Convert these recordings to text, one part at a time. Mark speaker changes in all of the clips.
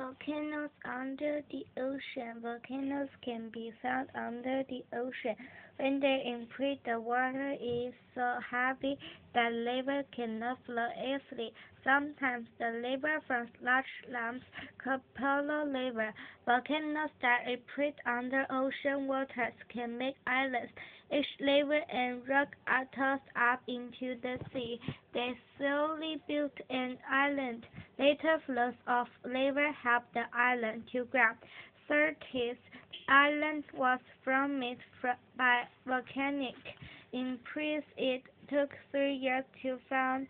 Speaker 1: Volcanoes under the ocean. Volcanoes can be found under the ocean. When they erupt, the water is so heavy that lava cannot flow easily. Sometimes the lava from large lumps called polar lava. Volcanoes that erupt under ocean waters can make islands. Each lava and rock are tossed up into the sea. They slowly build an island. Later flows of lava help the island to grow. Syrtis Island was formed by volcanic eruptions. It took 3 years to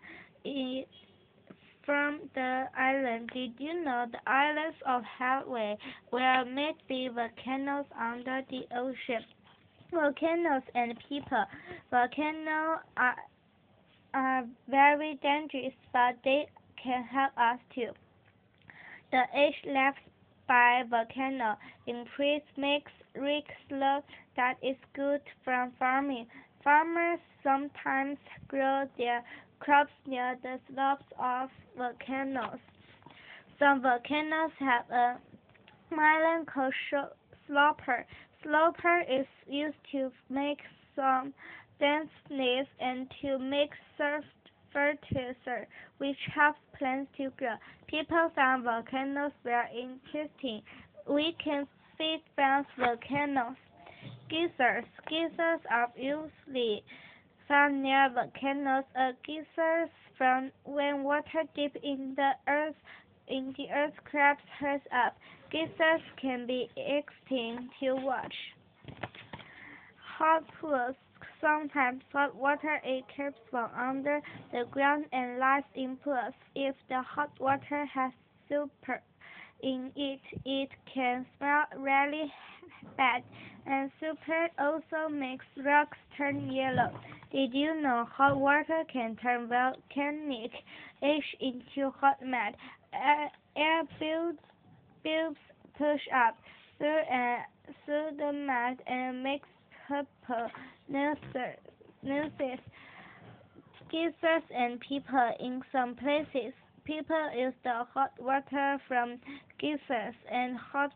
Speaker 1: form the island. Did you know the islands of Hawaii were made by volcanoes under the ocean? Volcanoes and people. Volcanoes are very dangerous, but they can help us too. The ash left by volcano increase makes rich soil that is good for farming. Farmers sometimes grow their crops near the slopes of volcanoes. Some volcanoes have a island called sloper. Sloper is used to make some denseness and to make soft fertilizer, which helps plants to grow. People found volcanoes very interesting. We can feed from volcanoes. Geysers. Geysers are usually found near volcanoes. A geyser from when water deep in the earth crabs hurls up. Geysers can be exciting to watch. Hot pools. Sometimes hot water escapes from under the ground and lies in pools. If the hot water has sulfur in it, it can smell really bad, and sulfur also makes rocks turn yellow. Did you know hot water can turn volcanic ash into hot mud? Air bulbs push up through the mud and makes purple noises. Geysers and people. In some places, people use the hot water from geysers and hot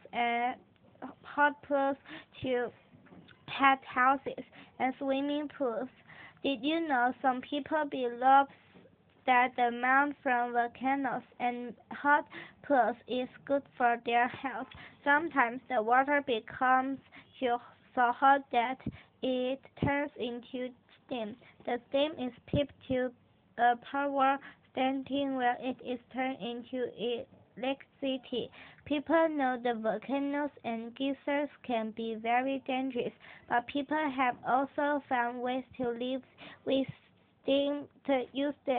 Speaker 1: pools to heat houses and swimming pools. Did you know some people believe that the mount from volcanoes and hot pools is good for their health? Sometimes the water becomes so hot that it turns into steam. The steam is piped to a power station where it is turned into electricity. People know the volcanoes and geysers can be very dangerous, but people have also found ways to live with steam to use them.